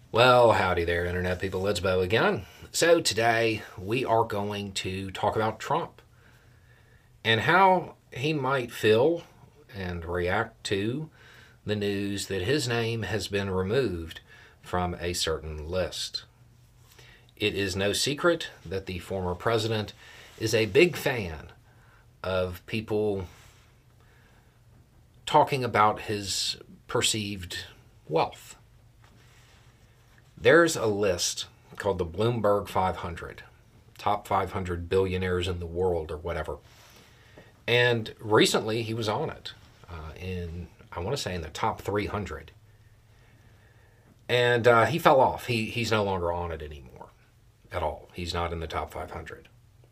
Well, howdy there, Internet people. It's Bo again. So, today we are going to talk about Trump and how he might feel and react to the news that his name has been removed from a certain list. It is no secret that the former president is a big fan of people talking about his perceived wealth. There's a list called the Bloomberg 500, top 500 billionaires in the world or whatever. And recently he was on it, I want to say in the top 300. And he fell off. He's no longer on it anymore at all. He's not in the top 500.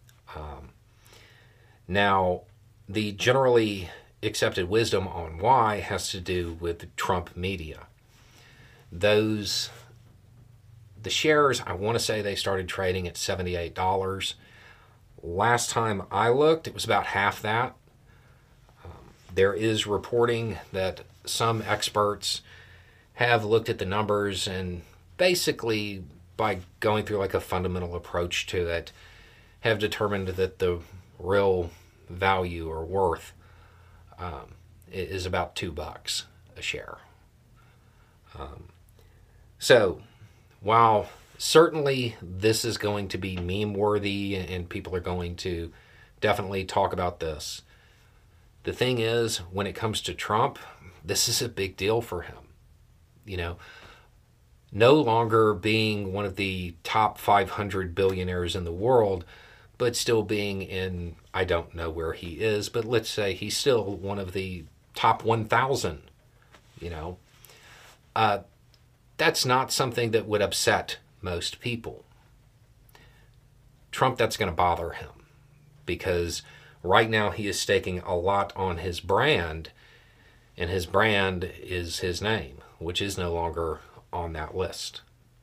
Now, the generally accepted wisdom on why has to do with Trump media. The shares, I want to say they started trading at $78. Last time I looked, it was about half that. There is reporting that some experts have looked at the numbers and basically, by going through like a fundamental approach to it, have determined that the real value or worth is about $2 a share. So, while certainly this is going to be meme worthy and people are going to definitely talk about this, the thing is, when it comes to Trump, this is a big deal for him. You know, no longer being one of the top 500 billionaires in the world, but still being in, I don't know where he is, but let's say he's still one of the top 1,000, you know. That's not something that would upset most people. Trump, that's going to bother him because right now he is staking a lot on his brand, and his brand is his name, which is no longer on that list.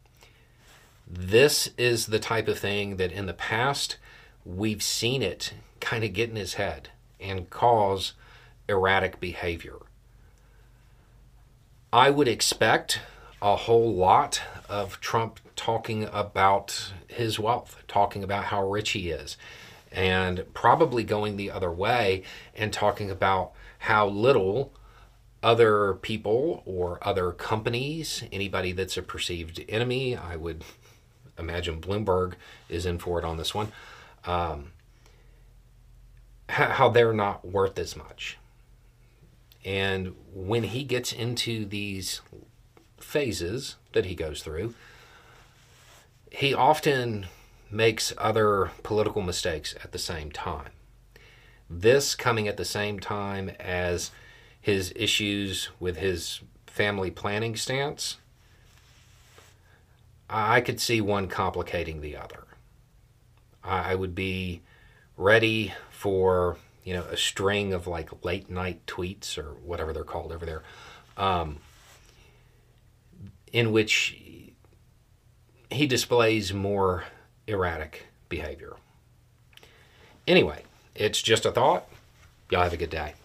This is the type of thing that in the past we've seen it kind of get in his head and cause erratic behavior. I would expect a whole lot of Trump talking about his wealth, talking about how rich he is, and probably going the other way and talking about how little other people or other companies, anybody that's a perceived enemy, I would imagine Bloomberg is in for it on this one, how they're not worth as much. And when he gets into these phases that he goes through, he often makes other political mistakes at the same time. This coming at the same time as his issues with his family planning stance, I could see one complicating the other. I would be ready for, a string of like late night tweets or whatever they're called over there, in which he displays more erratic behavior. Anyway, it's just a thought. Y'all have a good day.